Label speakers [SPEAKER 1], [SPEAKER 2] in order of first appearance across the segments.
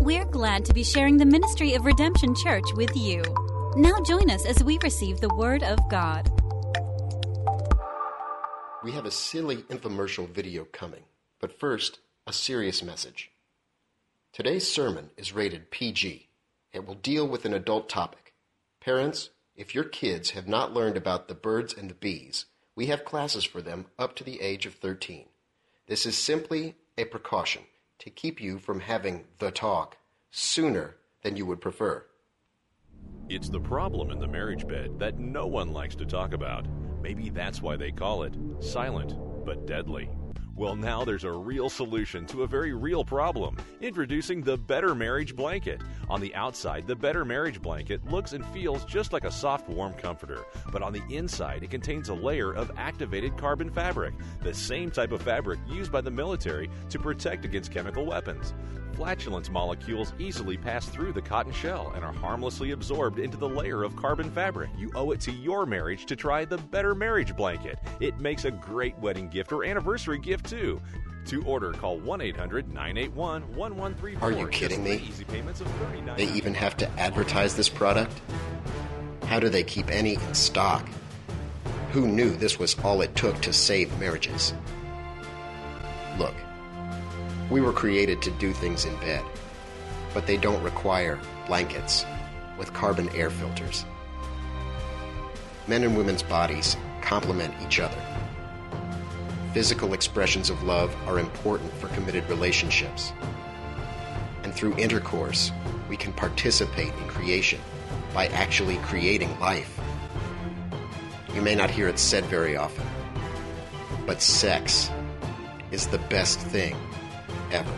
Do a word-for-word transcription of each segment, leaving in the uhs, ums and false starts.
[SPEAKER 1] We're glad to be sharing the ministry of Redemption Church with you. Now join us as we receive the Word of God.
[SPEAKER 2] We have a silly infomercial video coming, but first, a serious message. Today's sermon is rated P G. It will deal with an adult topic. Parents, if your kids have not learned about the birds and the bees, we have classes for them up to the age of thirteen. This is simply a precaution to keep you from having the talk sooner than you would prefer.
[SPEAKER 3] It's the problem in the marriage bed that no one likes to talk about. Maybe that's why they call it silent but deadly. Well, now there's a real solution to a very real problem. Introducing the Better Marriage Blanket. On the outside, the Better Marriage Blanket looks and feels just like a soft, warm comforter. But on the inside, it contains a layer of activated carbon fabric, the same type of fabric used by the military to protect against chemical weapons. Flatulence molecules easily pass through the cotton shell and are harmlessly absorbed into the layer of carbon fabric. You owe it to your marriage to try the Better Marriage Blanket. It makes a great wedding gift or anniversary gift, too. To order, call one eight hundred nine eight one one one three four.
[SPEAKER 2] Are you kidding me?
[SPEAKER 3] Easy payments of thirty-nine dollars.
[SPEAKER 2] They even have to advertise this product? How do they keep any in stock? Who knew this was all it took to save marriages? Look, we were created to do things in bed, but they don't require blankets with carbon air filters. Men and women's bodies complement each other. Physical expressions of love are important for committed relationships. And through intercourse, we can participate in creation by actually creating life. You may not hear it said very often, but sex is the best thing ever.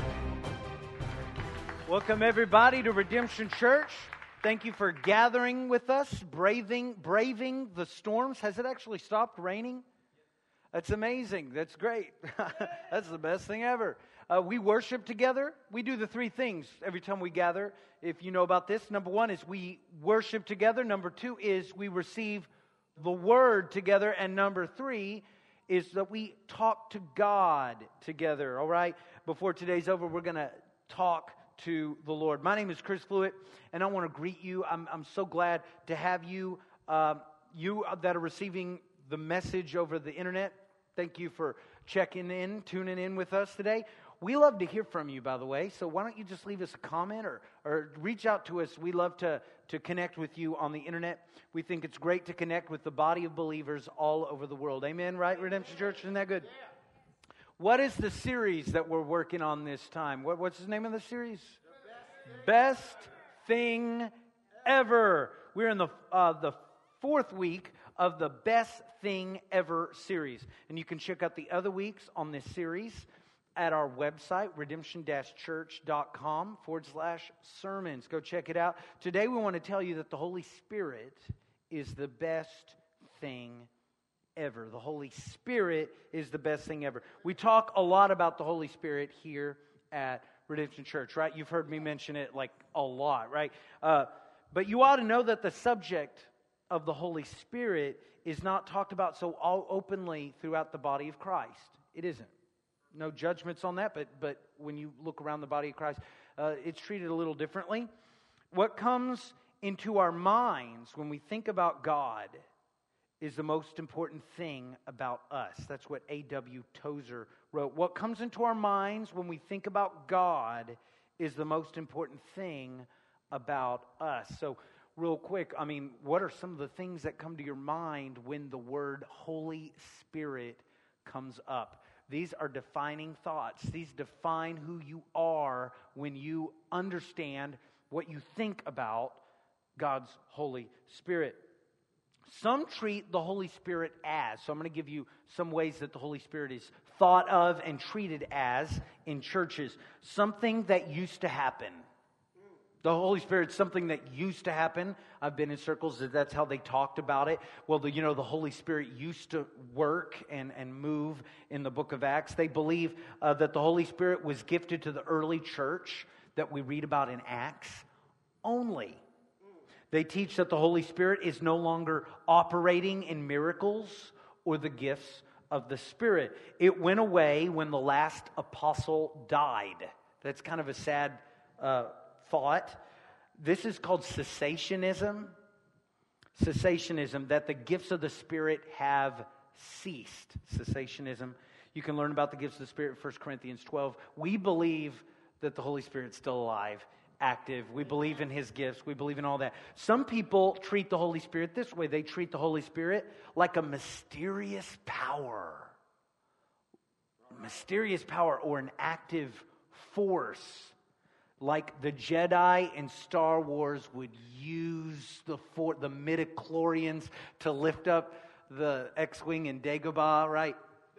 [SPEAKER 4] Welcome everybody to Redemption Church. Thank you for gathering with us, braving braving the storms. Has it actually stopped raining? That's amazing. That's great. That's the best thing ever. Uh, we worship together. We do the three things every time we gather. If you know about this, number one is we worship together. Number two is we receive the Word together. And number three is that we talk to God together, all right? Before today's over, we're going to talk to the Lord. My name is Chris Flewitt, and I want to greet you. I'm, I'm so glad to have you, uh, you that are receiving the message over the internet. Thank you for checking in, tuning in with us today. We love to hear from you, by the way, so why don't you just leave us a comment or, or reach out to us. We love to, to connect with you on the internet. We think it's great to connect with the body of believers all over the world. Amen, right, Redemption Church? Isn't that good? What is the series that we're working on this time? What, what's the name of the series? The best, best Thing Ever. We're in the uh, the fourth week of the Best Thing Ever series. And you can check out the other weeks on this series at our website, redemption-church.com forward slash sermons. Go check it out. Today we want to tell you that the Holy Spirit is the best thing ever. The Holy Spirit is the best thing ever. We talk a lot about the Holy Spirit here at Redemption Church, right? You've heard me mention it like a lot, right? Uh, but you ought to know that the subject of the Holy Spirit is not talked about so all openly throughout the body of Christ. It isn't. No judgments on that, but but when you look around the body of Christ, uh, it's treated a little differently. What comes into our minds when we think about God is the most important thing about us. That's what A W Tozer wrote. What comes into our minds when we think about God is the most important thing about us. So, real quick, I mean, what are some of the things that come to your mind when the word Holy Spirit comes up? These are defining thoughts. These define who you are when you understand what you think about God's Holy Spirit. Some treat the Holy Spirit as, so I'm going to give you some ways that the Holy Spirit is thought of and treated as in churches. Something that used to happen. The Holy Spirit's something that used to happen. I've been in circles that that's how they talked about it. Well, the, you know, the Holy Spirit used to work and, and move in the book of Acts. They believe uh, that the Holy Spirit was gifted to the early church that we read about in Acts only. They teach that the Holy Spirit is no longer operating in miracles or the gifts of the Spirit. It went away when the last apostle died. That's kind of a sad uh, thought. This is called cessationism. Cessationism, that the gifts of the Spirit have ceased. Cessationism. You can learn about the gifts of the Spirit in First Corinthians twelve. We believe that the Holy Spirit's still alive, active. We believe in His gifts. We believe in all that. Some people treat the Holy Spirit this way. They treat the Holy Spirit like a mysterious power. Mysterious power or an active force. Like the Jedi in Star Wars would use the for, the midichlorians to lift up the X-Wing in Dagobah, right?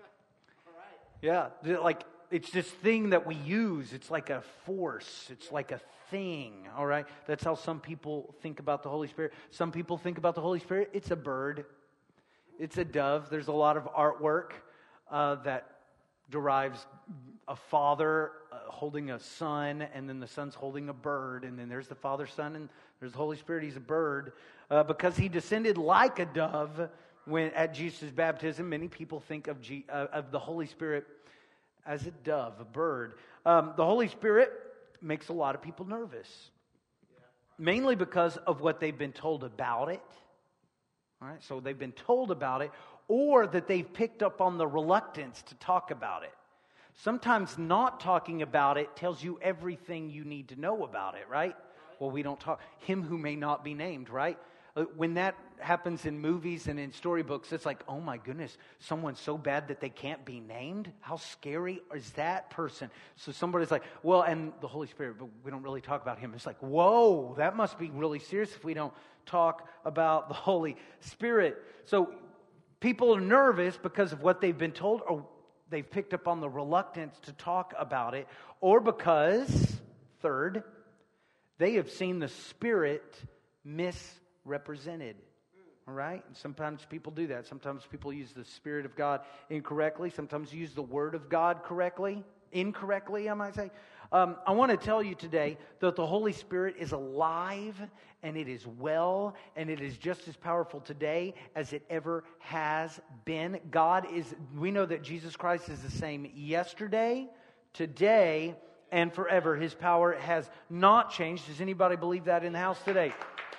[SPEAKER 4] Yeah, like it's this thing that we use. It's like a force. It's like a thing, all right? That's how some people think about the Holy Spirit. Some people think about the Holy Spirit, it's a bird. It's a dove. There's a lot of artwork uh, that derives a father uh, holding a son, and then the son's holding a bird, and then there's the Father, Son, and there's the Holy Spirit. He's a bird uh, because he descended like a dove when at Jesus' baptism. Many people think of G, uh, of the Holy Spirit as a dove, a bird. Um, the Holy Spirit makes a lot of people nervous, mainly because of what they've been told about it. All right, so they've been told about it, or that they've picked up on the reluctance to talk about it. Sometimes not talking about it tells you everything you need to know about it, right? Well, we don't talk. Him who may not be named, right? When that happens in movies and in storybooks, it's like, oh my goodness, someone's so bad that they can't be named? How scary is that person? So somebody's like, well, and the Holy Spirit, but we don't really talk about Him. It's like, whoa, that must be really serious if we don't talk about the Holy Spirit. So people are nervous because of what they've been told, or they've picked up on the reluctance to talk about it, or because, third, they have seen the Spirit misrepresented. All right? And sometimes people do that. Sometimes people use the Spirit of God incorrectly. Sometimes use the Word of God correctly, incorrectly, I might say. Um, I want to tell you today that the Holy Spirit is alive, and it is well, and it is just as powerful today as it ever has been. God is, we know that Jesus Christ is the same yesterday, today, and forever. His power has not changed. Does anybody believe that in the house today?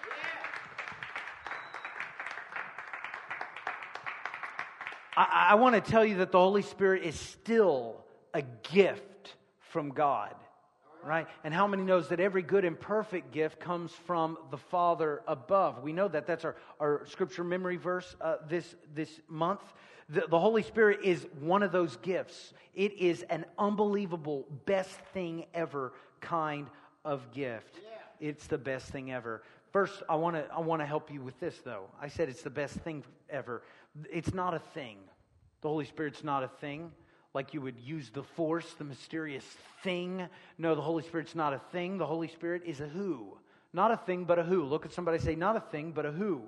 [SPEAKER 4] I, I want to tell you that the Holy Spirit is still a gift from God. Right? And how many knows that every good and perfect gift comes from the Father above? We know that. That's our, our scripture memory verse uh, this, this month. The, the Holy Spirit is one of those gifts. It is an unbelievable, best thing ever kind of gift. Yeah. It's the best thing ever. First, I want to I want to help you with this, though. I said it's the best thing ever. It's not a thing. The Holy Spirit's not a thing. Like you would use the force, the mysterious thing. No, the Holy Spirit's not a thing. The Holy Spirit is a who. Not a thing, but a who. Look at somebody and say, not a thing, but a who.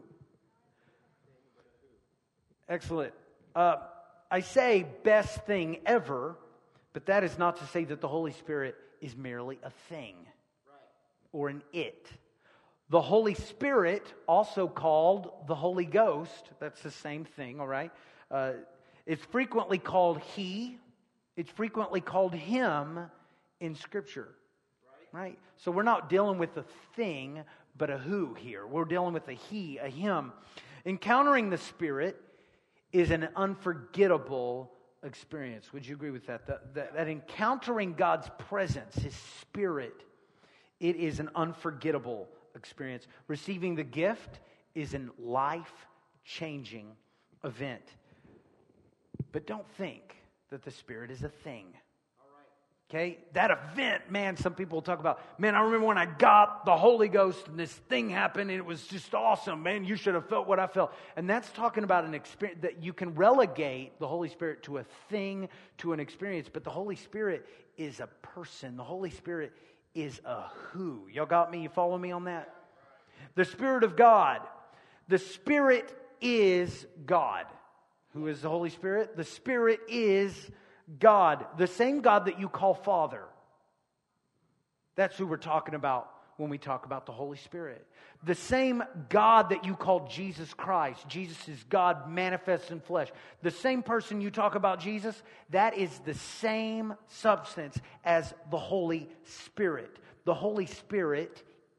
[SPEAKER 4] Excellent. Uh, I say best thing ever, but that is not to say that the Holy Spirit is merely a thing or an it. The Holy Spirit, also called the Holy Ghost, that's the same thing, all right? Uh, It's frequently called He. It's frequently called Him in Scripture. Right. right? So we're not dealing with a thing, but a who here. We're dealing with a He, a Him. Encountering the Spirit is an unforgettable experience. Would you agree with that? That, that, that encountering God's presence, His Spirit, it is an unforgettable experience. Receiving the gift is a life-changing event. But don't think that the Spirit is a thing. Okay? That event, man, some people talk about, man, I remember when I got the Holy Ghost and this thing happened and it was just awesome. Man, you should have felt what I felt. And that's talking about an experience that you can relegate the Holy Spirit to a thing, to an experience. But the Holy Spirit is a person. The Holy Spirit is a who. Y'all got me? You follow me on that? The Spirit of God. The Spirit is God. Who is the Holy Spirit? The Spirit is God. The same God that you call Father. That's who we're talking about when we talk about the Holy Spirit. The same God that you call Jesus Christ. Jesus is God manifest in flesh. The same person you talk about Jesus, that is the same substance as the Holy Spirit. The Holy Spirit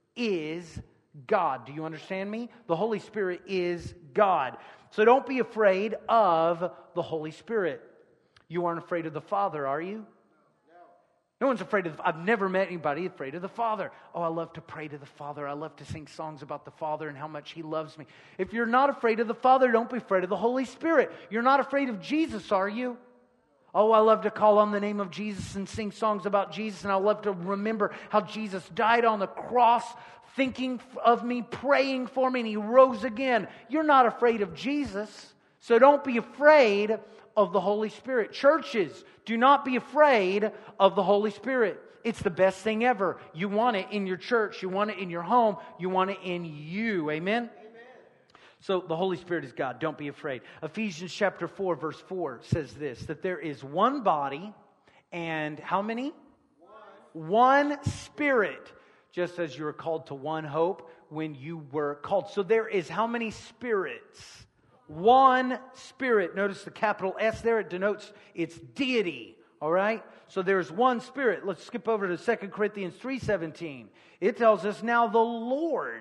[SPEAKER 4] is God. Do you understand me? The Holy Spirit is God. So don't be afraid of the Holy Spirit. You aren't afraid of the Father, are you? No one's afraid of, I've never met anybody afraid of the Father. Oh, I love to pray to the Father. I love to sing songs about the Father and how much He loves me. If you're not afraid of the Father, don't be afraid of the Holy Spirit. You're not afraid of Jesus, are you? Oh, I love to call on the name of Jesus and sing songs about Jesus, and I love to remember how Jesus died on the cross, thinking of me, praying for me, and He rose again. You're not afraid of Jesus, so don't be afraid of the Holy Spirit. Churches, do not be afraid of the Holy Spirit. It's the best thing ever. You want it in your church. You want it in your home. You want it in you. Amen? Amen. So the Holy Spirit is God. Don't be afraid. Ephesians chapter four, verse four says this, that there is one body and how many? One. One Spirit. Just as you were called to one hope when you were called. So there is how many spirits? One Spirit. Notice the capital S there. It denotes its deity. All right? So there's one Spirit. Let's skip over to Second Corinthians three seventeen. It tells us, now the Lord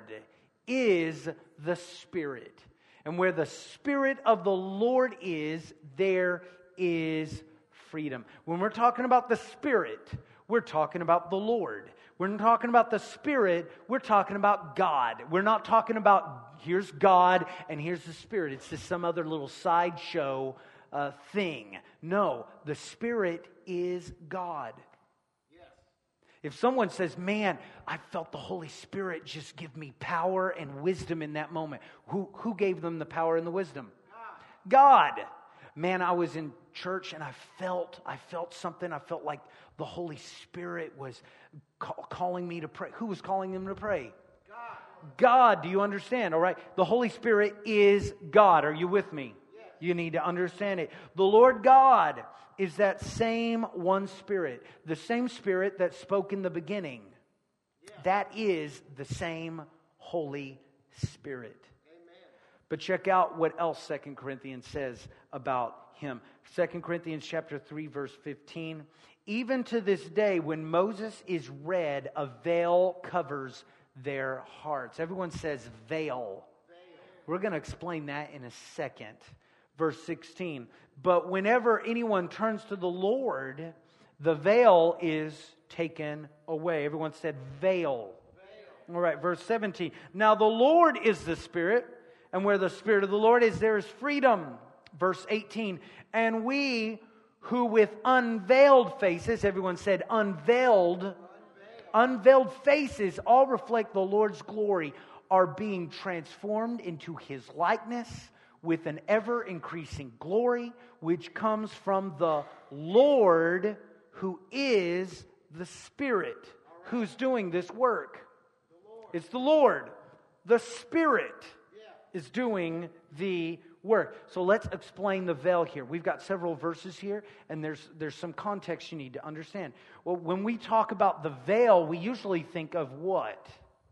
[SPEAKER 4] is the Spirit. And where the Spirit of the Lord is, there is freedom. When we're talking about the Spirit, we're talking about the Lord. We're talking about the Spirit, we're talking about God. We're not talking about here's God and here's the Spirit. It's just some other little sideshow uh, thing. No, the Spirit is God. Yes. If someone says, man, I felt the Holy Spirit just give me power and wisdom in that moment. Who, who gave them the power and the wisdom? God. God. Man, I was in church and I felt, I felt something. I felt like the Holy Spirit was ca- calling me to pray. Who was calling them to pray? God. God, do you understand? All right. The Holy Spirit is God. Are you with me? Yes. You need to understand it. The Lord God is that same one Spirit. The same Spirit that spoke in the beginning. Yes. That is the same Holy Spirit. But check out what else Second Corinthians says about Him. Second Corinthians chapter three, verse fifteen. Even to this day, when Moses is read, a veil covers their hearts. Everyone says veil. veil. We're going to explain that in a second. Verse sixteen. But whenever anyone turns to the Lord, the veil is taken away. Everyone said veil. veil. All right, verse seventeen. Now the Lord is the Spirit. And where the Spirit of the Lord is, there is freedom. Verse eighteen. And we who with unveiled faces, everyone said unveiled, unveiled, unveiled faces, all reflect the Lord's glory, are being transformed into His likeness with an ever-increasing glory, which comes from the Lord who is the Spirit. Right. Who's doing this work? The it's the Lord. The Spirit is doing the work. So let's explain the veil here. We've got several verses here, and there's there's some context you need to understand. Well, when we talk about the veil, we usually think of what?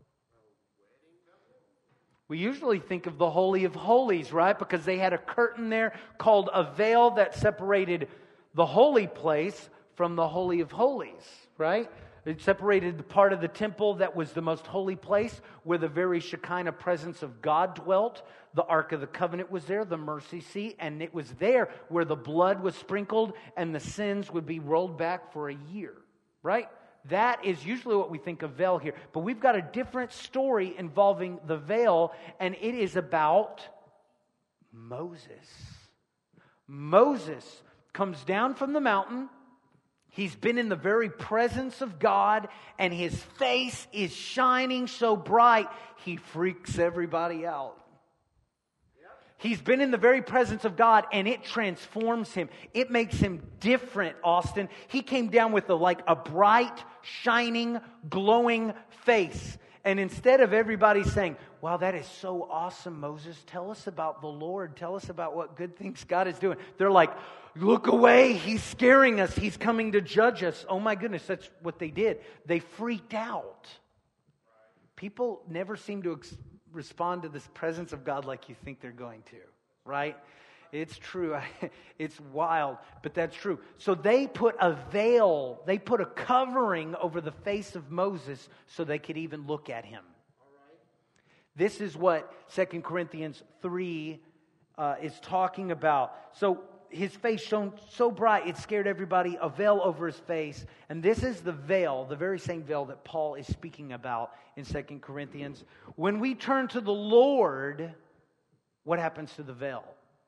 [SPEAKER 4] We usually think of the Holy of Holies, right? Because they had a curtain there called a veil that separated the holy place from the Holy of Holies, right? It separated the part of the temple that was the most holy place where the very Shekinah presence of God dwelt. The Ark of the Covenant was there, the mercy seat, and it was there where the blood was sprinkled and the sins would be rolled back for a year, right? That is usually what we think of veil here. But we've got a different story involving the veil, and it is about Moses. Moses comes down from the mountain. He's been in the very presence of God, and his face is shining so bright, he freaks everybody out. He's been in the very presence of God, and it transforms him. It makes him different, Austin. He came down with a, like a bright, shining, glowing face. And instead of everybody saying, wow, that is so awesome, Moses. Tell us about the Lord. Tell us about what good things God is doing. They're like, look away. He's scaring us. He's coming to judge us. Oh my goodness, that's what they did. They freaked out. People never seem to ex- respond to this presence of God like you think they're going to, right? It's true. It's wild, but that's true. So they put a veil, they put a covering over the face of Moses so they could even look at him. This is what Second Corinthians three uh, is talking about. So his face shone so bright, it scared everybody, a veil over his face. And this is the veil, the very same veil that Paul is speaking about in Second Corinthians. When we turn to the Lord, what happens to the veil?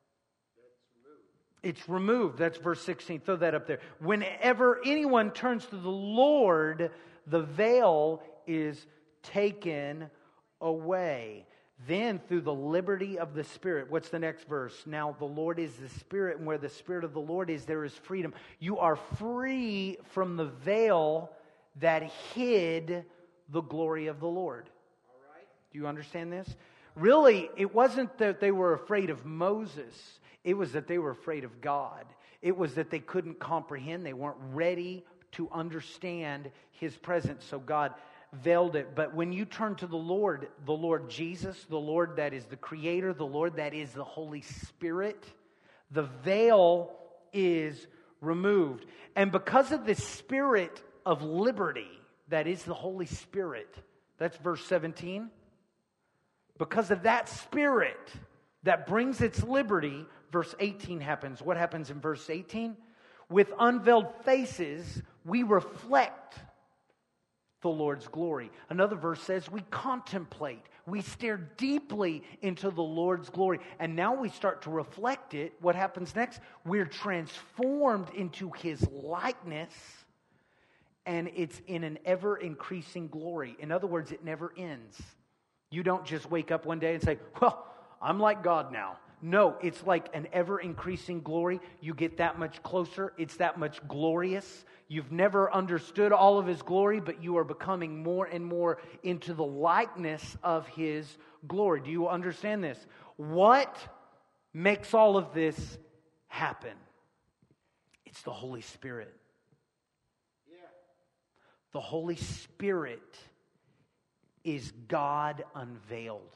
[SPEAKER 4] It's removed. That's verse sixteen. Throw that up there. Whenever anyone turns to the Lord, the veil is taken away. Then through the liberty of the Spirit. What's the next verse? Now the Lord is the Spirit, and where the Spirit of the Lord is, there is freedom. You are free from the veil that hid the glory of the Lord. All right. Do you understand this? Really, it wasn't that they were afraid of Moses. It was that they were afraid of God. It was that they couldn't comprehend. They weren't ready to understand His presence. So God veiled it. But when you turn to the Lord, the Lord Jesus, the Lord that is the Creator, the Lord that is the Holy Spirit, the veil is removed. And because of the Spirit of liberty, that is the Holy Spirit, that's verse seventeen. Because of that Spirit that brings its liberty, verse eighteen happens. What happens in verse eighteen? With unveiled faces, we reflect the Lord's glory. Another verse says we contemplate. We stare deeply into the Lord's glory. And now we start to reflect it. What happens next? We're transformed into His likeness. And it's in an ever-increasing glory. In other words, it never ends. You don't just wake up one day and say, well, I'm like God now. No, it's like an ever-increasing glory. You get that much closer. It's that much glorious. You've never understood all of His glory, but you are becoming more and more into the likeness of His glory. Do you understand this? What makes all of this happen? It's the Holy Spirit. Yeah. The Holy Spirit is God unveiled.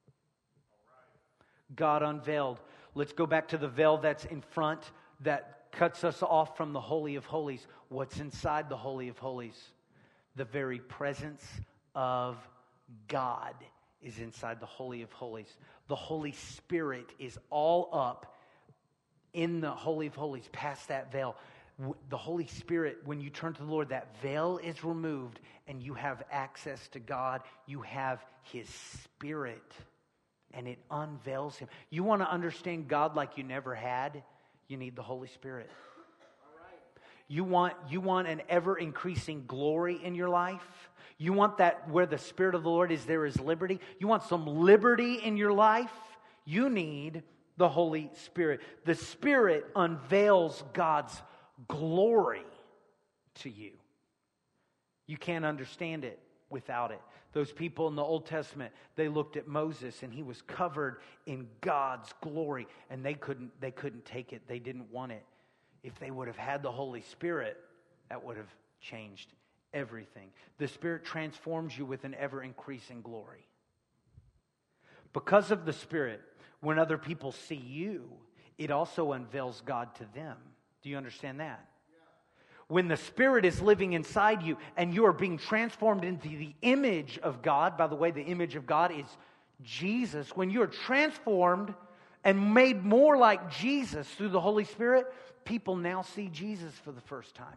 [SPEAKER 4] God unveiled. Let's go back to the veil that's in front that cuts us off from the Holy of Holies. What's inside the Holy of Holies? The very presence of God is inside the Holy of Holies. The Holy Spirit is all up in the Holy of Holies, past that veil. The Holy Spirit, when you turn to the Lord, that veil is removed and you have access to God. You have His Spirit. And it unveils Him. You want to understand God like you never had? You need the Holy Spirit. All right. You want, you want an ever-increasing glory in your life? You want that where the Spirit of the Lord is, there is liberty? You want some liberty in your life? You need the Holy Spirit. The Spirit unveils God's glory to you. You can't understand it without it. Those people in the Old Testament, they looked at Moses and he was covered in God's glory, and they couldn't they couldn't take it. They didn't want it. If they would have had the Holy Spirit, that would have changed everything. The Spirit transforms you with an ever-increasing glory. Because of the Spirit, when other people see you, it also unveils God to them. Do you understand that? When the Spirit is living inside you and you are being transformed into the image of God, by the way, the image of God is Jesus. When you're transformed and made more like Jesus through the Holy Spirit, people now see Jesus for the first time.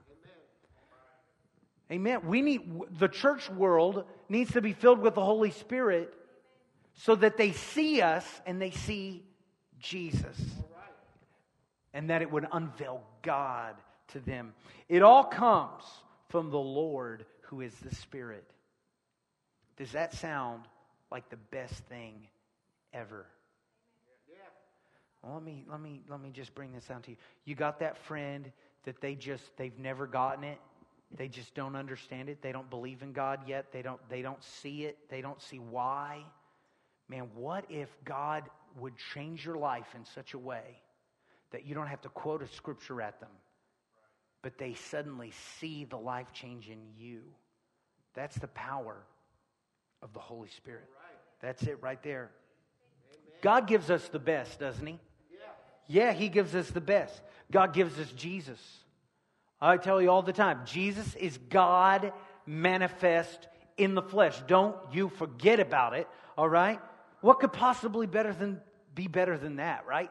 [SPEAKER 4] Amen. Amen. We need, the church world needs to be filled with the Holy Spirit so that they see us and they see Jesus. And that it would unveil God to them. It all comes from the Lord who is the Spirit. Does that sound like the best thing ever? Well, let me let me let me just bring this down to you. You got that friend that they just they've never gotten it. They just don't understand it. They don't believe in God yet. They don't they don't see it. They don't see why. Man, what if God would change your life in such a way that you don't have to quote a scripture at them, but they suddenly see the life change in you? That's the power of the Holy Spirit. That's it right there. God gives us the best, doesn't He? Yeah, He gives us the best. God gives us Jesus. I tell you all the time, Jesus is God manifest in the flesh. Don't you forget about it, all right? What could possibly better than be better than that, right?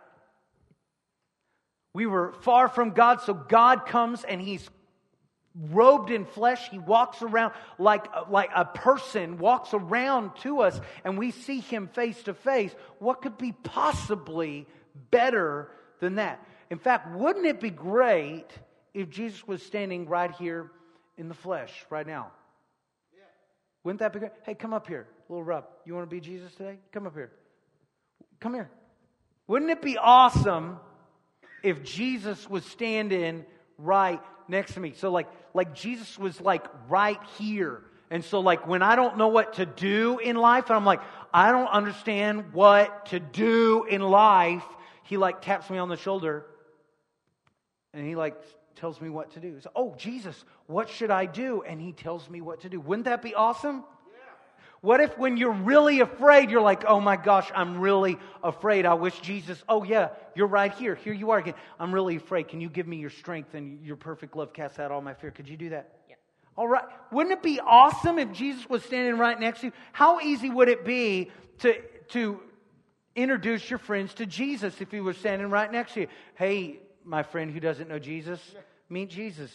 [SPEAKER 4] We were far from God, so God comes and He's robed in flesh. He walks around like, like a person walks around to us, and we see Him face to face. What could be possibly better than that? In fact, wouldn't it be great if Jesus was standing right here in the flesh right now? Yeah. Wouldn't that be great? Hey, come up here, little Rub. You want to be Jesus today? Come up here. Come here. Wouldn't it be awesome if Jesus was standing right next to me? So like, like Jesus was like right here. And so like when I don't know what to do in life, and I'm like, I don't understand what to do in life, He like taps me on the shoulder and He like tells me what to do. So, oh, Jesus, what should I do? And He tells me what to do. Wouldn't that be awesome? What if when you're really afraid, you're like, oh my gosh, I'm really afraid. I wish Jesus, oh yeah, you're right here. Here you are again. I'm really afraid. Can you give me your strength and your perfect love casts out all my fear? Could you do that? Yeah. All right. Wouldn't it be awesome if Jesus was standing right next to you? How easy would it be to, to introduce your friends to Jesus if He was standing right next to you? Hey, my friend who doesn't know Jesus, meet Jesus.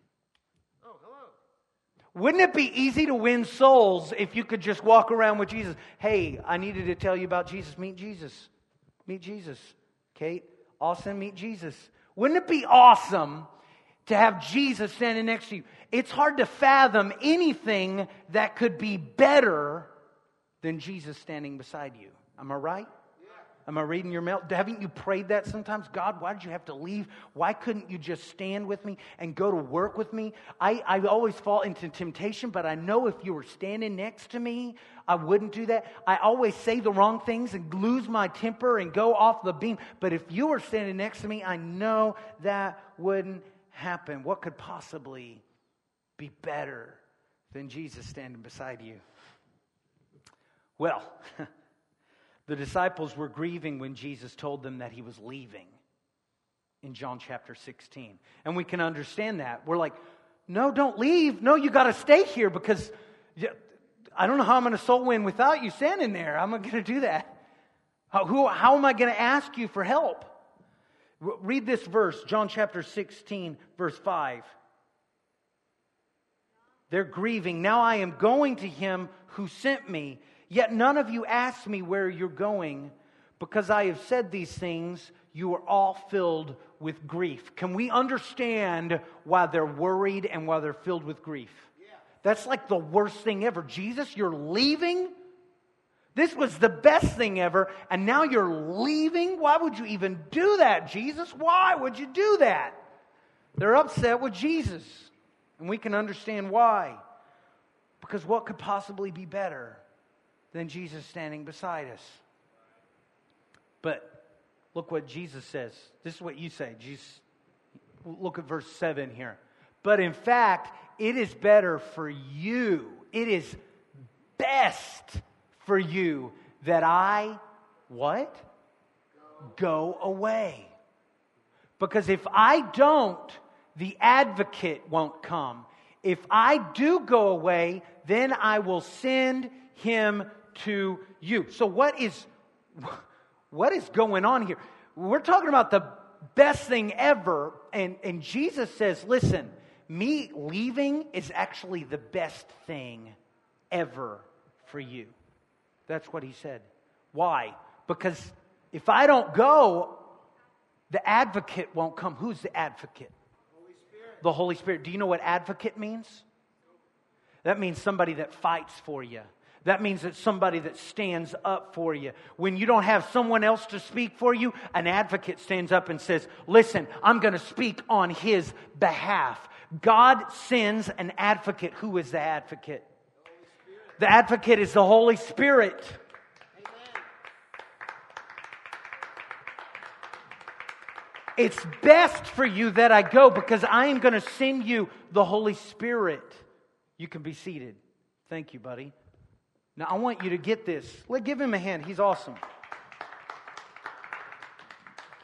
[SPEAKER 4] Wouldn't it be easy to win souls if you could just walk around with Jesus? Hey, I needed to tell you about Jesus. Meet Jesus. Meet Jesus. Kate, Austin, meet Jesus. Wouldn't it be awesome to have Jesus standing next to you? It's hard to fathom anything that could be better than Jesus standing beside you. Am I right? Am I reading your mail? Haven't you prayed that sometimes? God, why did you have to leave? Why couldn't you just stand with me and go to work with me? I, I always fall into temptation, but I know if you were standing next to me, I wouldn't do that. I always say the wrong things and lose my temper and go off the beam. But if you were standing next to me, I know that wouldn't happen. What could possibly be better than Jesus standing beside you? Well, the disciples were grieving when Jesus told them that He was leaving in John chapter sixteen. And we can understand that. We're like, no, don't leave. No, you got to stay here because I don't know how I'm going to soul win without you standing there. I'm not going to do that. How, who, how am I going to ask you for help? Read this verse, John chapter sixteen, verse five. They're grieving. Now I am going to Him who sent me. Yet none of you asked me where you're going. Because I have said these things, you are all filled with grief. Can we understand why they're worried and why they're filled with grief? Yeah. That's like the worst thing ever. Jesus, you're leaving? This was the best thing ever, and now you're leaving? Why would you even do that, Jesus? Why would you do that? They're upset with Jesus, and we can understand why. Because what could possibly be better than Jesus standing beside us? But look what Jesus says. This is what you say. Jesus, look at verse seven here. But in fact, it is better for you. It is best for you that I, what? Go away. Because if I don't, the advocate won't come. If I do go away, then I will send Him to you. So what is what is going on here? We're talking about the best thing ever, and, and Jesus says, listen, me leaving is actually the best thing ever for you. That's what He said. Why? Because if I don't go, the advocate won't come. Who's the advocate? Holy Spirit. The Holy Spirit. Do you know what advocate means? That means somebody that fights for you. That means it's somebody that stands up for you. When you don't have someone else to speak for you, an advocate stands up and says, listen, I'm going to speak on his behalf. God sends an advocate. Who is the advocate? The, the advocate is the Holy Spirit. Amen. It's best for you that I go because I am going to send you the Holy Spirit. You can be seated. Thank you, buddy. Now, I want you to get this. Let give him a hand. He's awesome.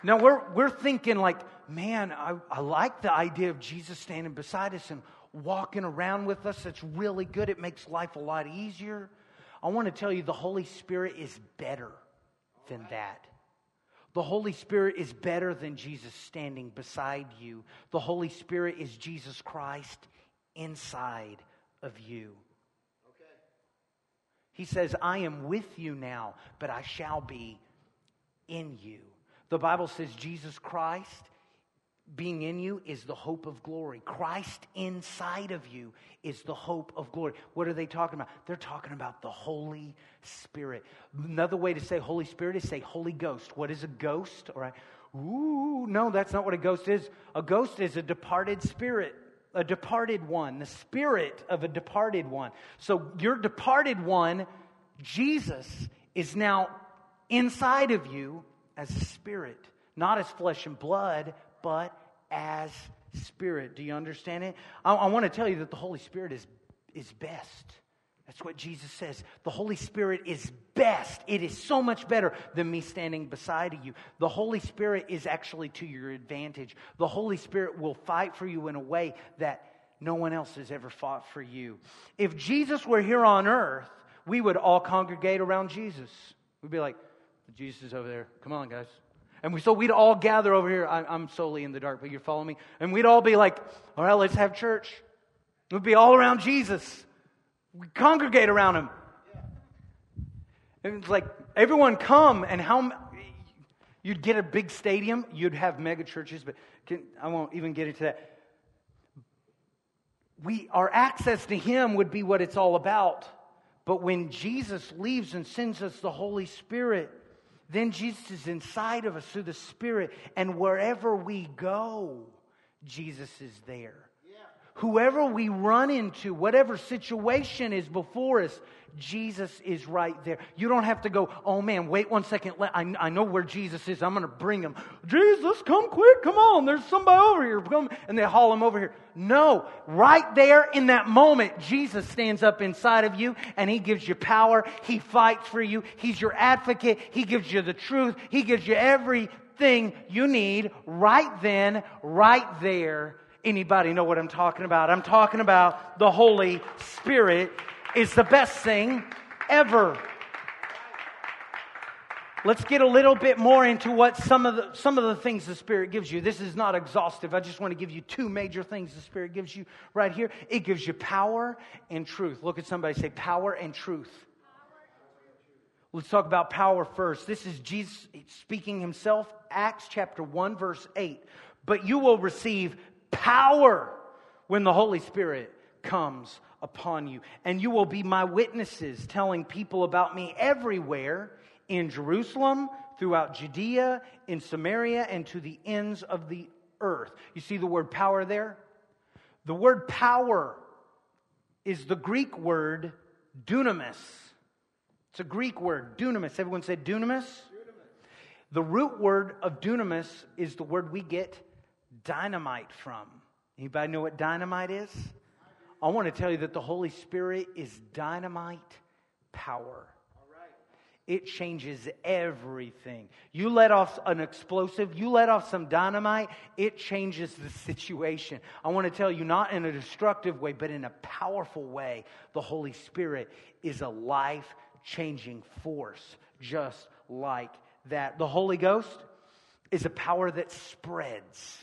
[SPEAKER 4] Now, we're, we're thinking like, man, I, I like the idea of Jesus standing beside us and walking around with us. It's really good. It makes life a lot easier. I want to tell you, the Holy Spirit is better than that. The Holy Spirit is better than Jesus standing beside you. The Holy Spirit is Jesus Christ inside of you. Okay. He says, I am with you now, but I shall be in you. The Bible says Jesus Christ being in you is the hope of glory. Christ inside of you is the hope of glory. What are they talking about? They're talking about the Holy Spirit. Another way to say Holy Spirit is say Holy Ghost. What is a ghost? All right. Ooh, no, that's not what a ghost is. A ghost is a departed spirit, a departed one, the spirit of a departed one. So your departed one, Jesus, is now inside of you as a spirit, not as flesh and blood, but as spirit. Do you understand it? I, I want to tell you that the Holy Spirit is, is best. That's what Jesus says. The Holy Spirit is best. It is so much better than me standing beside you. The Holy Spirit is actually to your advantage. The Holy Spirit will fight for you in a way that no one else has ever fought for you. If Jesus were here on earth, we would all congregate around Jesus. We'd be like, Jesus is over there. Come on, guys. And we, so we'd all gather over here. I, I'm solely in the dark, but you're following me. And we'd all be like, all right, let's have church. We'd be all around Jesus. We'd congregate around Him. And it's like, everyone come. And how you'd get a big stadium. You'd have mega churches, but can, I won't even get into that. We, our access to Him would be what it's all about. But when Jesus leaves and sends us the Holy Spirit, then Jesus is inside of us through the Spirit. And wherever we go, Jesus is there. Yeah. Whoever we run into, whatever situation is before us, Jesus is right there. You don't have to go, oh man, wait one second. I, I know where Jesus is. I'm going to bring Him. Jesus, come quick. Come on. There's somebody over here. Come. And they haul Him over here. No. Right there in that moment, Jesus stands up inside of you and He gives you power. He fights for you. He's your advocate. He gives you the truth. He gives you everything you need right then, right there. Anybody know what I'm talking about? I'm talking about the Holy Spirit is the best thing ever. Let's get a little bit more into what some of the some of the things the Spirit gives you. This is not exhaustive. I just want to give you two major things the Spirit gives you right here. It gives you power and truth. Look at somebody, say power and truth. Let's talk about power first. This is Jesus speaking Himself, Acts chapter one, verse eight. But you will receive power when the Holy Spirit comes upon you. And you will be my witnesses, telling people about me everywhere, in Jerusalem, throughout Judea, in Samaria, and to the ends of the earth. You see the word power there? The word power is the Greek word dunamis. It's a Greek word, dunamis. Everyone say dunamis? Dunamis. The root word of dunamis is the word we get dynamite from. Anybody know what dynamite is? I want to tell you that the Holy Spirit is dynamite power. It changes everything. You let off an explosive, you let off some dynamite, it changes the situation. I want to tell you, not in a destructive way, but in a powerful way. The Holy Spirit is a life-changing force, just like that. The Holy Ghost is a power that spreads.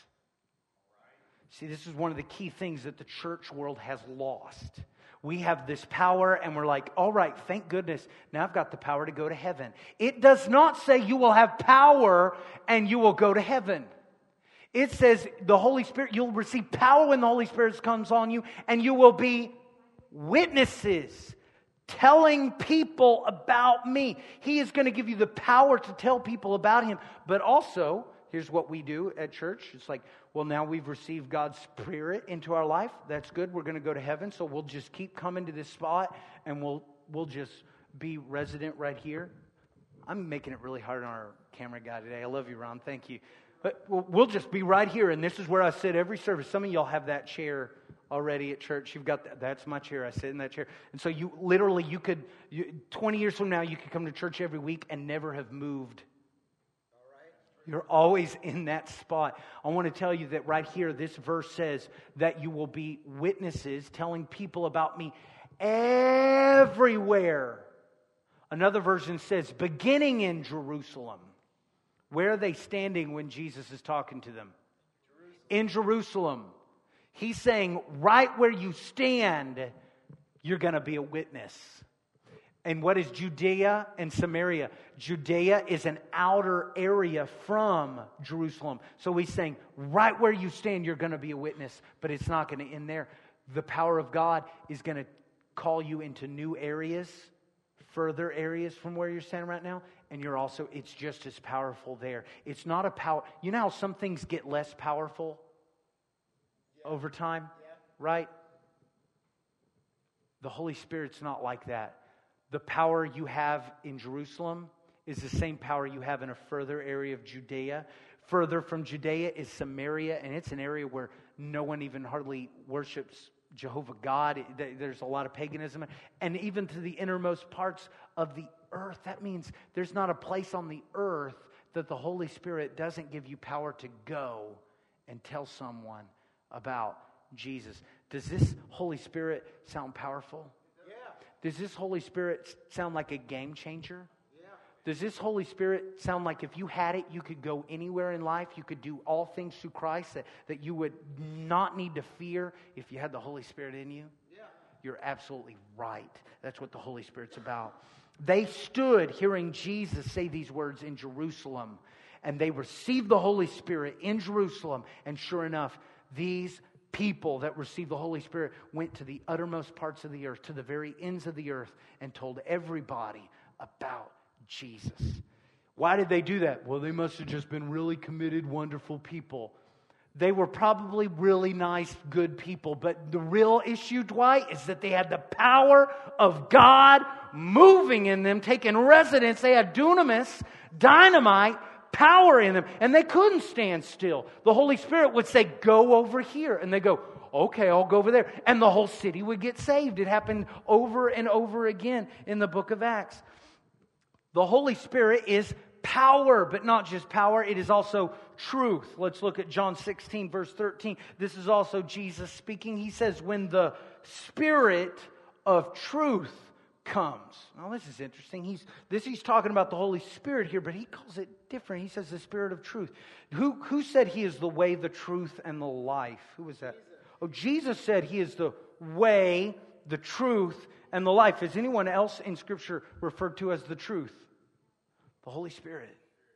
[SPEAKER 4] See, this is one of the key things that the church world has lost. We have this power and we're like, all right, thank goodness, now I've got the power to go to heaven. It does not say you will have power and you will go to heaven. It says the Holy Spirit, you'll receive power when the Holy Spirit comes on you, and you will be witnesses, telling people about me. He is going to give you the power to tell people about Him. But also, here's what we do at church. It's like, well, now we've received God's Spirit into our life. That's good. We're going to go to heaven. So we'll just keep coming to this spot and we'll we'll just be resident right here. I'm making it really hard on our camera guy today. I love you, Ron. Thank you. But we'll just be right here. And this is where I sit every service. Some of y'all have that chair already at church. You've got that. That's my chair. I sit in that chair. And so you literally, you could, you, twenty years from now, you could come to church every week and never have moved. You're always in that spot. I want to tell you that right here, this verse says that you will be witnesses telling people about me everywhere. Another version says, beginning in Jerusalem. Where are they standing when Jesus is talking to them? Jerusalem. In Jerusalem. He's saying, right where you stand, you're going to be a witness. And what is Judea and Samaria? Judea is an outer area from Jerusalem. So he's saying, right where you stand, you're going to be a witness. But it's not going to end there. The power of God is going to call you into new areas, further areas from where you're standing right now. And you're also, it's just as powerful there. It's not a power. You know how some things get less powerful yeah. over time? Yeah. Right? The Holy Spirit's not like that. The power you have in Jerusalem is the same power you have in a further area of Judea. Further from Judea is Samaria, and it's an area where no one even hardly worships Jehovah God. There's a lot of paganism. And even to the innermost parts of the earth. That means there's not a place on the earth that the Holy Spirit doesn't give you power to go and tell someone about Jesus. Does this Holy Spirit sound powerful? Yeah. Does this Holy Spirit sound like a game changer? Yeah. Does this Holy Spirit sound like if you had it, you could go anywhere in life, you could do all things through Christ, that, that you would not need to fear if you had the Holy Spirit in you? Yeah. You're absolutely right. That's what the Holy Spirit's about. They stood hearing Jesus say these words in Jerusalem, and they received the Holy Spirit in Jerusalem. And sure enough, these people that received the Holy Spirit went to the uttermost parts of the earth, to the very ends of the earth, and told everybody about Jesus. Why did they do that? Well, they must have just been really committed, wonderful people. They were probably really nice, good people. But the real issue, Dwight, is that they had the power of God moving in them, taking residence. They had dunamis, dynamite, power in them. And they couldn't stand still. The Holy Spirit would say, go over here. And they go, okay, I'll go over there. And the whole city would get saved. It happened over and over again in the book of Acts. The Holy Spirit is power, but not just power. It is also truth. Let's look at John sixteen, verse thirteen. This is also Jesus speaking. He says, when the Spirit of truth comes. Now, this is interesting. He's this he's talking about the Holy Spirit here, but he calls it different. He says the Spirit of truth. Who, who said he is the way, the truth, and the life? Who was that? Jesus. Oh, Jesus said he is the way, the truth, and the life. Is anyone else in Scripture referred to as the truth? The Holy Spirit.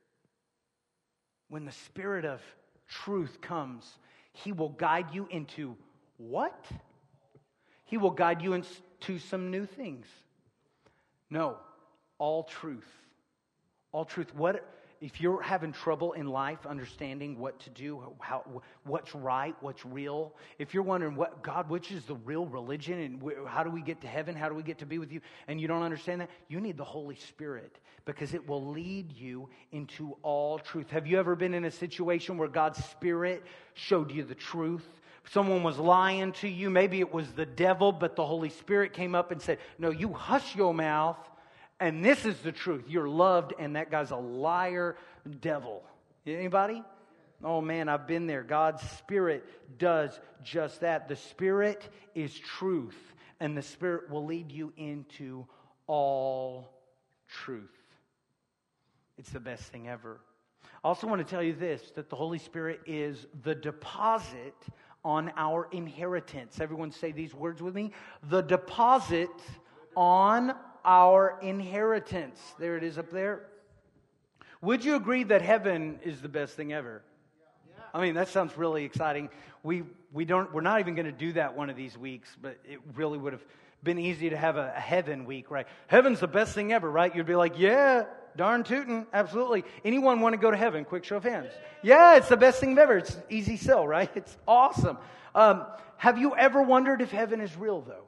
[SPEAKER 4] When the Spirit of truth comes, He will guide you into what? He will guide you into some new things. No, all truth. All truth. What if you're having trouble in life understanding what to do, how, what's right, what's real? If you're wondering, what God, which is the real religion, and wh- how do we get to heaven? How do we get to be with you? And you don't understand that, you need the Holy Spirit, because it will lead you into all truth. Have you ever been in a situation where God's Spirit showed you the truth? Someone was lying to you. Maybe it was the devil, but the Holy Spirit came up and said, no, you hush your mouth, and this is the truth. You're loved, and that guy's a liar devil. Anybody? Oh man, I've been there. God's Spirit does just that. The Spirit is truth, and the Spirit will lead you into all truth. It's the best thing ever. I also want to tell you this, that the Holy Spirit is the deposit on our inheritance. Everyone say these words with me. The deposit on our inheritance. There it is up there. Would you agree that heaven is the best thing ever? I mean, that sounds really exciting. We we don't we're not even going to do that one of these weeks, but it really would have been easy to have a, a heaven week, right? Heaven's the best thing ever, right? You'd be like, yeah, darn tootin', absolutely. Anyone want to go to heaven? Quick show of hands. Yeah, it's the best thing ever. It's easy sell, right? It's awesome. Um, have you ever wondered if heaven is real, though?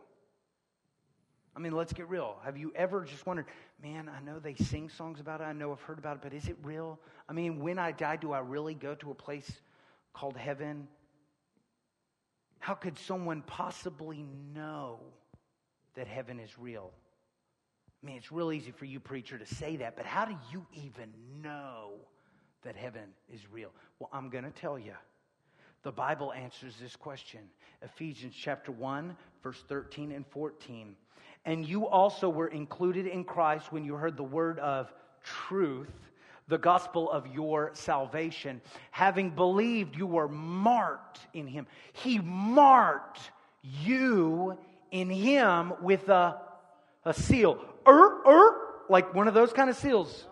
[SPEAKER 4] I mean, let's get real. Have you ever just wondered, man, I know they sing songs about it. I know I've heard about it, but is it real? I mean, when I die, do I really go to a place called heaven? How could someone possibly know that heaven is real? I mean, it's real easy for you, preacher, to say that, but how do you even know that heaven is real? Well, I'm going to tell you. The Bible answers this question. Ephesians chapter one, verse thirteen and fourteen. And you also were included in Christ when you heard the word of truth, the gospel of your salvation. Having believed, you were marked in Him. He marked you in Him with a, a seal. Er, er, like one of those kind of seals.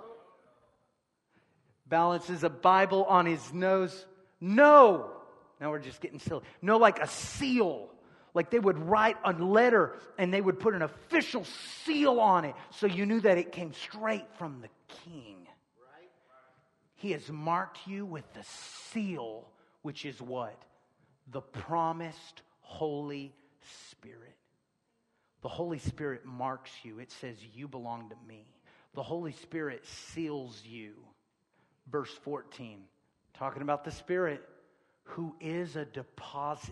[SPEAKER 4] Balances a Bible on his nose. No. Now we're just getting silly. No, like a seal. Like they would write a letter and they would put an official seal on it so you knew that it came straight from the King. Right? He has marked you with the seal, which is what? The promised Holy Spirit. The Holy Spirit marks you. It says you belong to me. The Holy Spirit seals you. Verse fourteen, talking about the Spirit, who is a deposit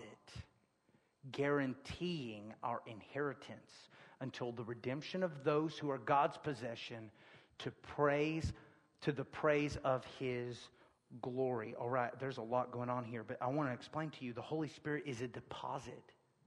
[SPEAKER 4] guaranteeing our inheritance until the redemption of those who are God's possession to praise, to the praise of His glory. All right, there's a lot going on here, but I want to explain to you the Holy Spirit is a deposit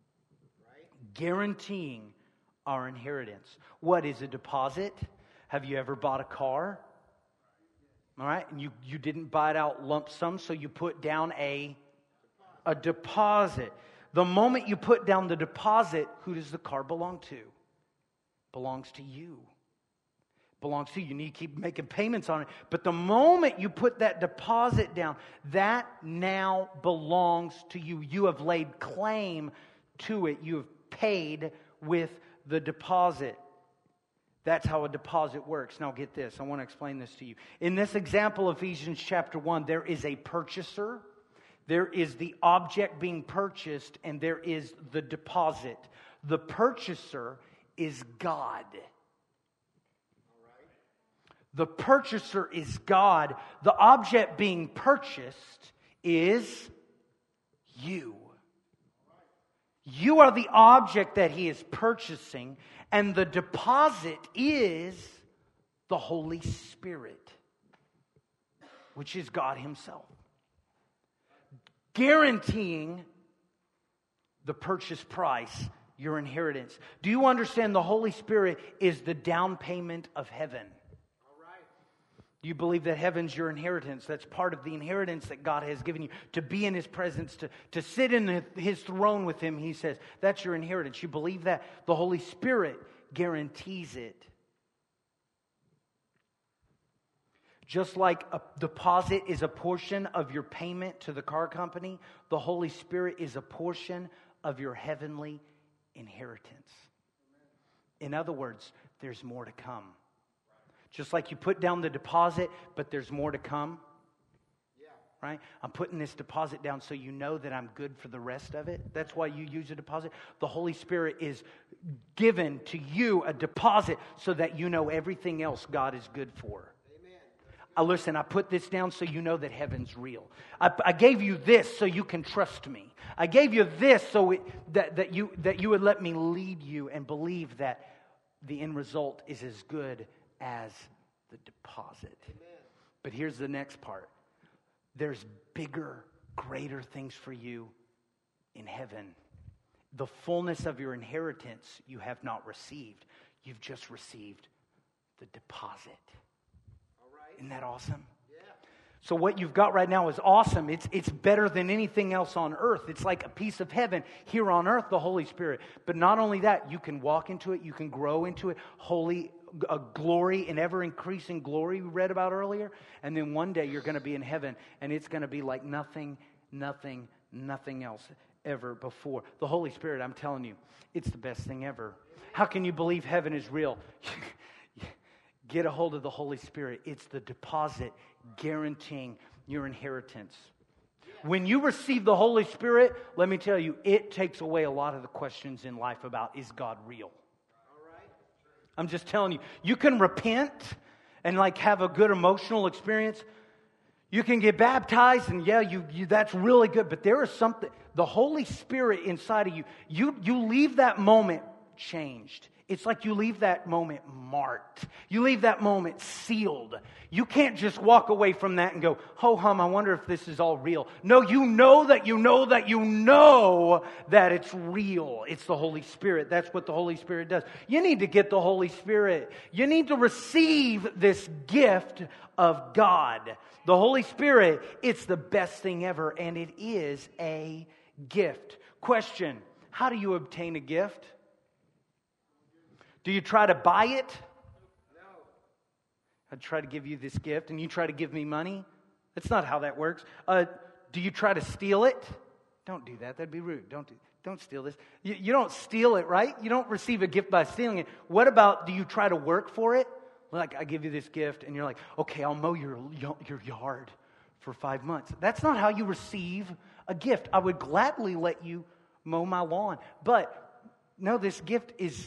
[SPEAKER 4] guaranteeing our inheritance. What is a deposit? Have you ever bought a car? All right, and you, you didn't buy it out lump sum, so you put down a, a deposit. The moment you put down the deposit, who does the car belong to? Belongs to you. Belongs to you. You need to keep making payments on it. But the moment you put that deposit down, that now belongs to you. You have laid claim to it. You have paid with the deposit. That's how a deposit works. Now get this. I want to explain this to you. In this example, Ephesians chapter one, there is a purchaser. There is the object being purchased, and there is the deposit. The purchaser is God. The purchaser is God. The object being purchased is you. You are the object that He is purchasing, and the deposit is the Holy Spirit, which is God Himself, guaranteeing the purchase price, your inheritance. Do you understand the Holy Spirit is the down payment of heaven? You believe that heaven's your inheritance. That's part of the inheritance that God has given you. To be in His presence, to, to sit in His throne with Him, He says, that's your inheritance. You believe that? The Holy Spirit guarantees it. Just like a deposit is a portion of your payment to the car company, the Holy Spirit is a portion of your heavenly inheritance. In other words, there's more to come. Just like you put down the deposit, but there's more to come. Yeah. Right? I'm putting this deposit down so you know that I'm good for the rest of it. That's why you use a deposit. The Holy Spirit is given to you a deposit so that you know everything else God is good for. Amen. Uh, listen, I put this down so you know that heaven's real. I, I gave you this so you can trust me. I gave you this so it, that, that, you, that you would let me lead you and believe that the end result is as good as the deposit. Amen. But here's the next part. There's bigger, greater things for you in heaven. The fullness of your inheritance you have not received. You've just received the deposit. All right. Isn't that awesome? Yeah. So what you've got right now is awesome. It's, it's better than anything else on earth. It's like a piece of heaven here on earth, the Holy Spirit. But not only that, you can walk into it. You can grow into it. Holy a glory, an ever-increasing glory we read about earlier. And then one day you're going to be in heaven, and it's going to be like nothing, nothing, nothing else ever before. The Holy Spirit, I'm telling you, it's the best thing ever. How can you believe heaven is real? Get a hold of the Holy Spirit. It's the deposit guaranteeing your inheritance. When you receive the Holy Spirit, let me tell you, it takes away a lot of the questions in life about, is God real? I'm just telling you, you can repent and like have a good emotional experience. You can get baptized and yeah, you, you that's really good. But there is something, the Holy Spirit inside of you, you, you leave that moment changed. It's like you leave that moment marked. You leave that moment sealed. You can't just walk away from that and go, ho hum, I wonder if this is all real. No, you know that you know that you know that it's real. It's the Holy Spirit. That's what the Holy Spirit does. You need to get the Holy Spirit. You need to receive this gift of God. The Holy Spirit, it's the best thing ever, and it is a gift. Question, how do you obtain a gift? Do you try to buy it? No. I try to give you this gift and you try to give me money? That's not how that works. Uh, do you try to steal it? Don't do that. That'd be rude. Don't do, don't steal this. You, you don't steal it, right? You don't receive a gift by stealing it. What about, do you try to work for it? Like, I give you this gift and you're like, okay, I'll mow your, your yard for five months. That's not how you receive a gift. I would gladly let you mow my lawn. But no, this gift is...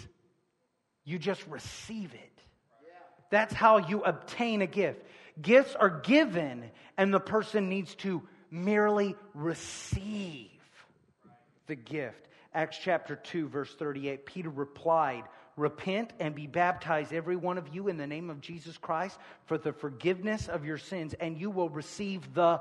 [SPEAKER 4] you just receive it. That's how you obtain a gift. Gifts are given, and the person needs to merely receive the gift. Acts chapter two, verse thirty-eight, Peter replied, repent and be baptized, every one of you, in the name of Jesus Christ for the forgiveness of your sins, and you will receive the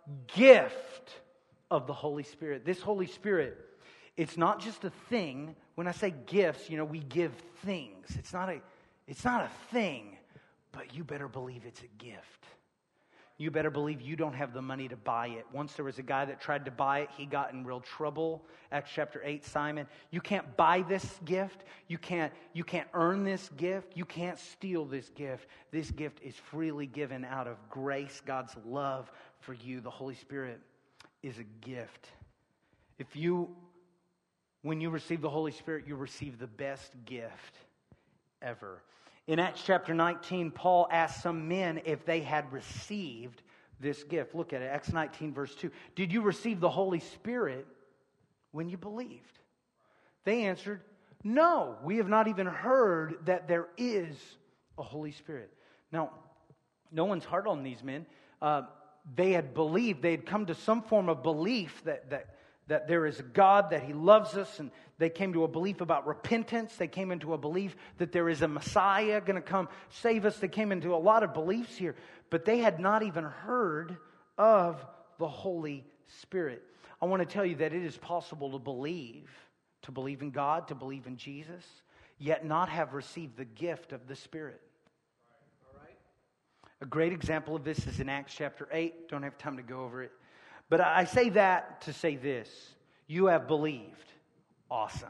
[SPEAKER 4] gift of the Holy Spirit. This Holy Spirit, it's not just a thing. When I say gifts, you know, we give things. It's not a, it's not a thing, but you better believe it's a gift. You better believe you don't have the money to buy it. Once there was a guy that tried to buy it. He got in real trouble. Acts chapter eight, Simon. You can't buy this gift. You can't, you can't earn this gift. You can't steal this gift. This gift is freely given out of grace, God's love for you. The Holy Spirit is a gift. If you... When you receive the Holy Spirit, you receive the best gift ever. In Acts chapter nineteen, Paul asked some men if they had received this gift. Look at it, Acts nineteen, verse two. Did you receive the Holy Spirit when you believed? They answered, no, we have not even heard that there is a Holy Spirit. Now, no one's hard on these men. Uh, they had believed, they had come to some form of belief that that that there is a God, that He loves us, and they came to a belief about repentance. They came into a belief that there is a Messiah going to come save us. They came into a lot of beliefs here, but they had not even heard of the Holy Spirit. I want to tell you that it is possible to believe, to believe in God, to believe in Jesus, yet not have received the gift of the Spirit. All right. A great example of this is in Acts chapter eight. Don't have time to go over it. But I say that to say this. You have believed. Awesome.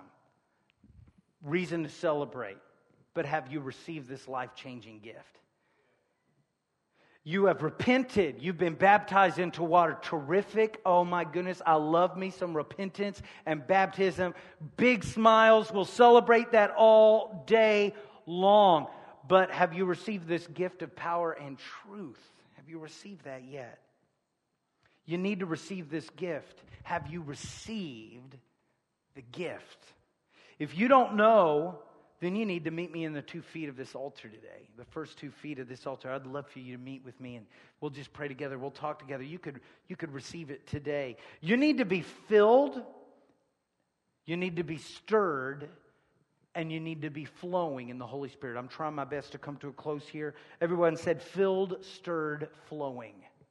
[SPEAKER 4] Reason to celebrate. But have you received this life-changing gift? You have repented. You've been baptized into water. Terrific. Oh my goodness. I love me some repentance and baptism. Big smiles. We'll celebrate that all day long. But have you received this gift of power and truth? Have you received that yet? You need to receive this gift. Have you received the gift? If you don't know, then you need to meet me in the two feet of this altar today. The first two feet of this altar. I'd love for you to meet with me and we'll just pray together. We'll talk together. You could, you could receive it today. You need to be filled. You need to be stirred. And you need to be flowing in the Holy Spirit. I'm trying my best to come to a close here. Everyone said filled, stirred, flowing.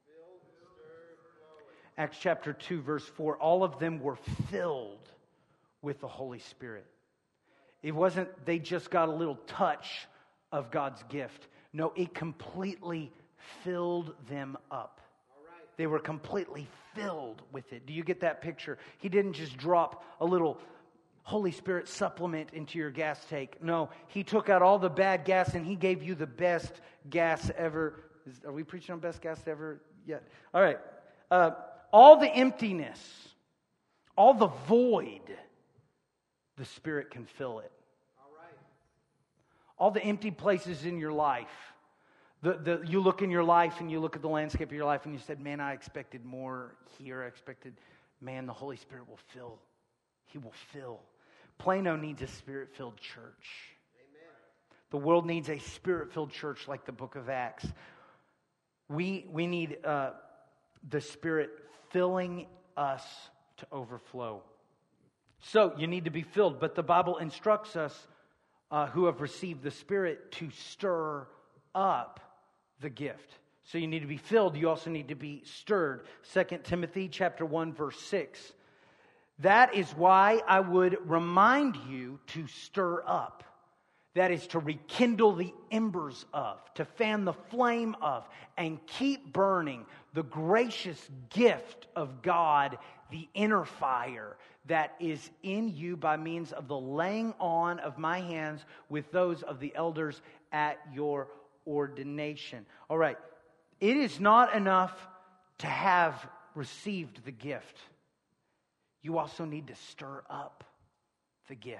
[SPEAKER 4] Acts chapter two, verse four, all of them were filled with the Holy Spirit. It wasn't they just got a little touch of God's gift. No, it completely filled them up. They were completely filled with it. Do you get that picture? He didn't just drop a little Holy Spirit supplement into your gas tank. No, He took out all the bad gas and He gave you the best gas ever. Is, are we preaching on best gas ever yet? All right. Uh, All the emptiness, all the void, the Spirit can fill it. All right. All the empty places in your life. The, the, you look in your life and you look at the landscape of your life and you said, man, I expected more here. I expected, man, the Holy Spirit will fill. He will fill. Plano needs a Spirit-filled church. Amen. The world needs a Spirit-filled church like the book of Acts. We, we need uh, the Spirit filling us to overflow. So you need to be filled, but the Bible instructs us uh, who have received the Spirit to stir up the gift. So you need to be filled. You also need to be stirred. Second Timothy chapter one, verse six. That is why I would remind you to stir up. That is to rekindle the embers of, to fan the flame of, and keep burning the gracious gift of God, the inner fire that is in you by means of the laying on of my hands with those of the elders at your ordination. All right, it is not enough to have received the gift. You also need to stir up the gift.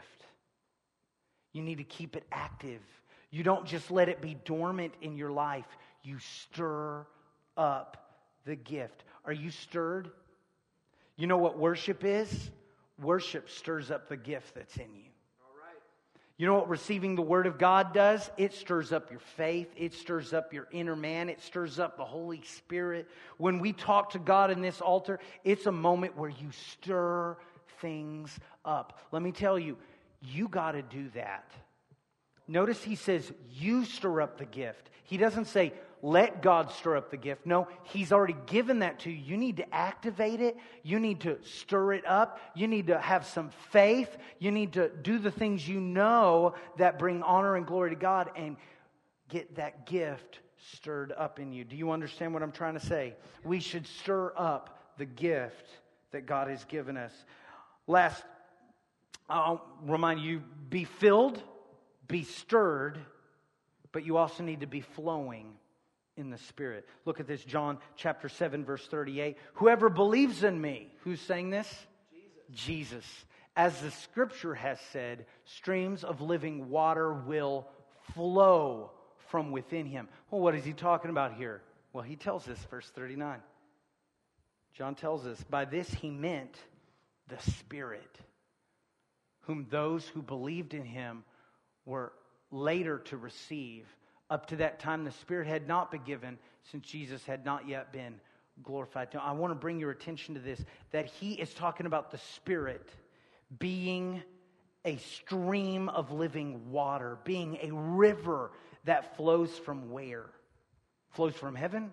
[SPEAKER 4] You need to keep it active. You don't just let it be dormant in your life. You stir up the gift. Are you stirred? You know what worship is? Worship stirs up the gift that's in you. All right. You know what receiving the Word of God does? It stirs up your faith. It stirs up your inner man. It stirs up the Holy Spirit. When we talk to God in this altar, it's a moment where you stir things up. Let me tell you, you got to do that. Notice he says, you stir up the gift. He doesn't say, let God stir up the gift. No, He's already given that to you. You need to activate it. You need to stir it up. You need to have some faith. You need to do the things you know that bring honor and glory to God and get that gift stirred up in you. Do you understand what I'm trying to say? We should stir up the gift that God has given us. Last, I'll remind you, be filled, be stirred, but you also need to be flowing in the Spirit. Look at this, John chapter seven, verse thirty-eight. Whoever believes in me, who's saying this? Jesus. Jesus. As the Scripture has said, streams of living water will flow from within him. Well, what is he talking about here? Well, he tells us, verse thirty-nine. John tells us, by this he meant the Spirit, whom those who believed in him were later to receive. Up to that time, the Spirit had not been given, since Jesus had not yet been glorified. Now, I want to bring your attention to this, that he is talking about the Spirit being a stream of living water, being a river that flows from where? Flows from heaven?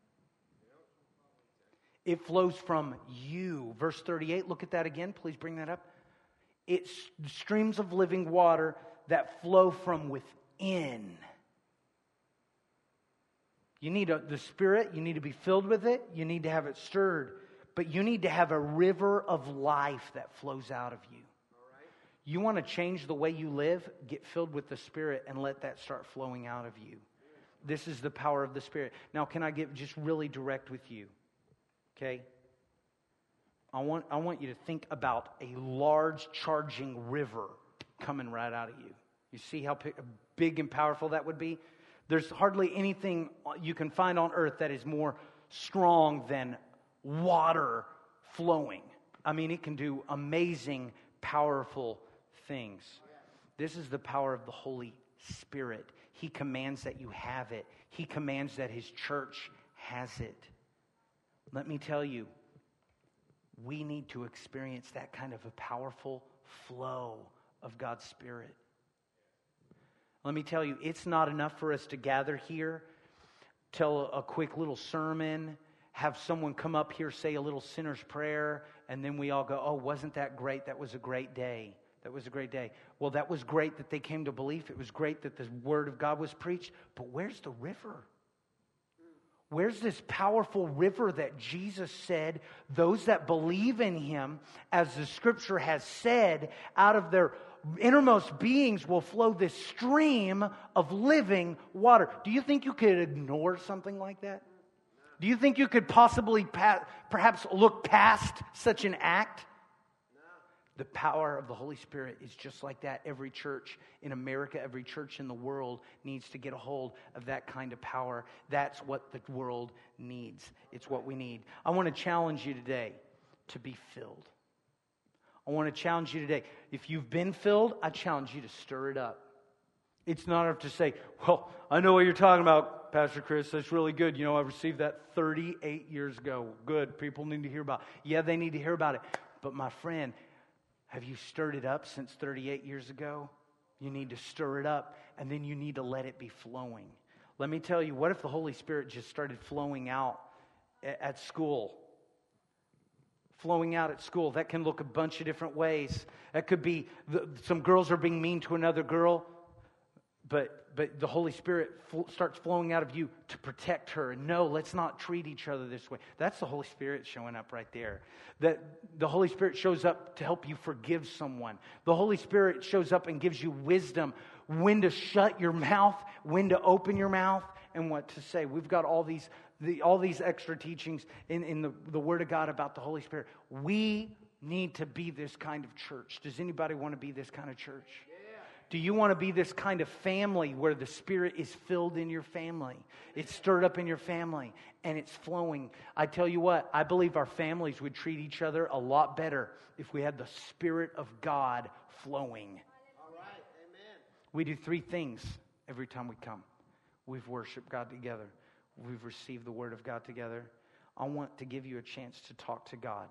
[SPEAKER 4] It flows from you. Verse thirty-eight, look at that again. Please bring that up. It's streams of living water that flow from within. You need a, the Spirit, you need to be filled with it, you need to have it stirred, but you need to have a river of life that flows out of you. Right. You want to change the way you live, get filled with the Spirit and let that start flowing out of you. This is the power of the Spirit. Now, can I get just really direct with you? Okay? I want, I want you to think about a large charging river coming right out of you. You see how big and powerful that would be? There's hardly anything you can find on earth that is more strong than water flowing. I mean, it can do amazing, powerful things. This is the power of the Holy Spirit. He commands that you have it. He commands that His church has it. Let me tell you, we need to experience that kind of a powerful flow of God's Spirit. Let me tell you, it's not enough for us to gather here, tell a quick little sermon, have someone come up here, say a little sinner's prayer, and then we all go, oh, wasn't that great? That was a great day. That was a great day. Well, that was great that they came to belief. It was great that the Word of God was preached. But where's the river? Where's this powerful river that Jesus said those that believe in Him, as the Scripture has said, out of their innermost beings will flow this stream of living water? Do you think you could ignore something like that? Do you think you could possibly pa- perhaps look past such an act? The power of the Holy Spirit is just like that. Every church in America, every church in the world needs to get a hold of that kind of power. That's what the world needs. It's what we need. I want to challenge you today to be filled. I want to challenge you today. If you've been filled, I challenge you to stir it up. It's not enough to say, well, I know what you're talking about, Pastor Chris. That's really good. You know, I received that thirty-eight years ago. Good. People need to hear about it. Yeah, they need to hear about it. But my friend, have you stirred it up since thirty-eight years ago? You need to stir it up, and then you need to let it be flowing. Let me tell you, what if the Holy Spirit just started flowing out at school? Flowing out at school. That can look a bunch of different ways. That could be the, some girls are being mean to another girl, but but the Holy Spirit fl- starts flowing out of you to protect her. And no, let's not treat each other this way. That's the Holy Spirit showing up right there. That the Holy Spirit shows up to help you forgive someone. The Holy Spirit shows up and gives you wisdom when to shut your mouth, when to open your mouth, and what to say. We've got all these the, all these extra teachings in, in the, the Word of God about the Holy Spirit. We need to be this kind of church. Does anybody want to be this kind of church? Do you want to be this kind of family where the Spirit is filled in your family? It's stirred up in your family and it's flowing. I tell you what, I believe our families would treat each other a lot better if we had the Spirit of God flowing.
[SPEAKER 2] All right, amen.
[SPEAKER 4] We do three things every time we come. We've worshiped God together. We've received the Word of God together. I want to give you a chance to talk to God.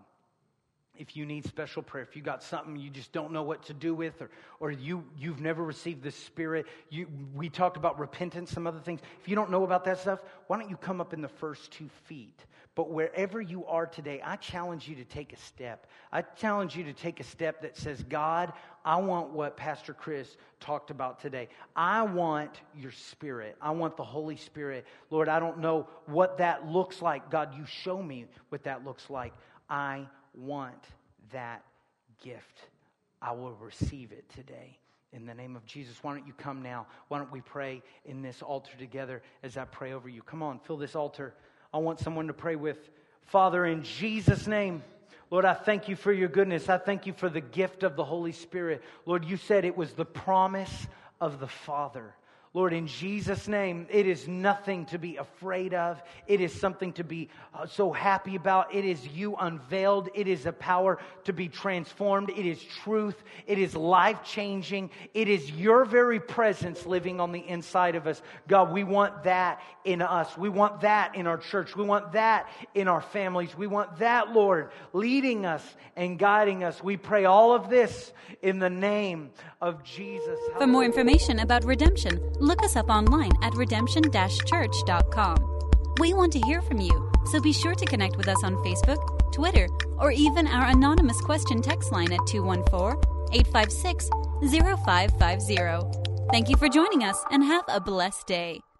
[SPEAKER 4] If you need special prayer, if you got something you just don't know what to do with, or or you, you've never received the Spirit, you we talked about repentance, some other things. If you don't know about that stuff, why don't you come up in the first two feet? But wherever you are today, I challenge you to take a step. I challenge you to take a step that says, God, I want what Pastor Chris talked about today. I want your Spirit. I want the Holy Spirit. Lord, I don't know what that looks like. God, you show me what that looks like. I want that gift. I will receive it today. In the name of Jesus, why don't you come now? Why don't we pray in this altar together as I pray over you? Come on, fill this altar. I want someone to pray with. Father, in Jesus' name, Lord, I thank you for your goodness. I thank you for the gift of the Holy Spirit. Lord, you said it was the promise of the Father. Lord, in Jesus' name, it is nothing to be afraid of. It is something to be uh, so happy about. It is you unveiled. It is a power to be transformed. It is truth. It is life-changing. It is your very presence living on the inside of us. God, we want that in us. We want that in our church. We want that in our families. We want that, Lord, leading us and guiding us. We pray all of this in the name of Jesus.
[SPEAKER 1] For more information about redemption, look us up online at redemption dash church dot com. We want to hear from you, so be sure to connect with us on Facebook, Twitter, or even our anonymous question text line at two one four, eight five six, zero five five zero. Thank you for joining us and have a blessed day.